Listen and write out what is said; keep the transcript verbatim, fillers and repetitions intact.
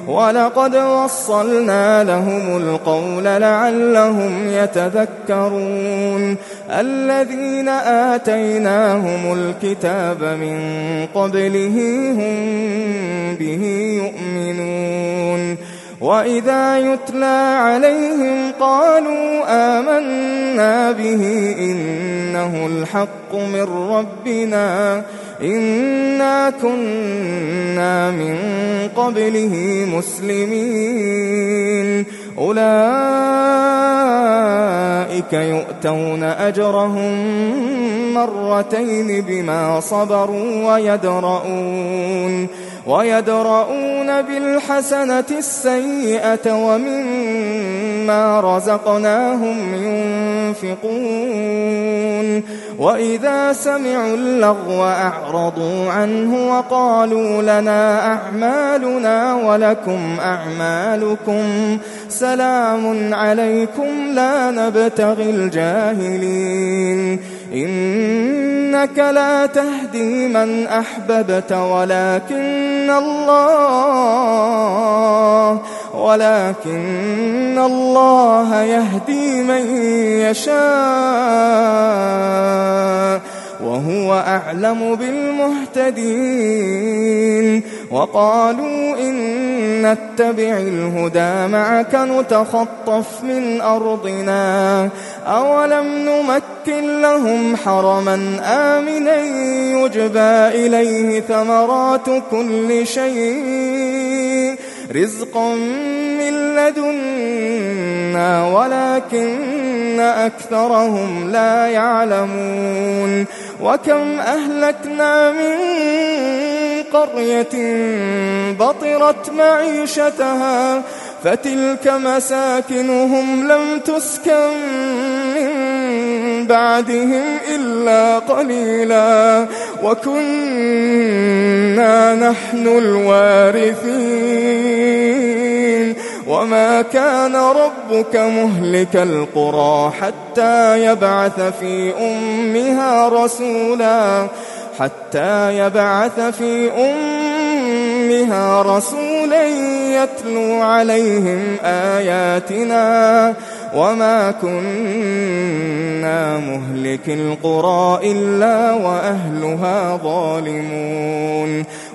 ولقد وصلنا لهم القول لعلهم يتذكرون الذين آتيناهم الكتاب من قبله هم به يؤمنون وإذا يتلى عليهم قالوا آمنا به إنه الحق من ربنا إنا كنا من قبله مسلمين أولئك يؤتون أجرهم مرتين بما صبروا ويدرؤون ويدرؤون بالحسنة السيئة ومما رزقناهم ينفقون وإذا سمعوا اللغو أعرضوا عنه وقالوا لنا أعمالنا ولكم أعمالكم سلام عليكم لا نبتغي الجاهلين إنك لا تهدي من أحببت ولكن الله ولكن الله يهدي من يشاء وهو أعلم بالمهتدين وقالوا إن نتبع الهدى معك نتخطف من أرضنا أولم نمكن لهم حرما آمنا يجبى إليه ثمرات كل شيء رزقا من لدنا ولكن أكثرهم لا يعلمون وكم أهلكنا من قرية بطرت معيشتها فتلك مساكنهم لم تسكن من بعدهم إلا قليلا وكنا نحن الوارثين وما كان ربك مهلك القرى حتى يبعث في أمها رسولا حتى يبعث في أمها رسولا يتلو عليهم آياتنا وما كنا مهلك القرى إلا وأهلها ظالمون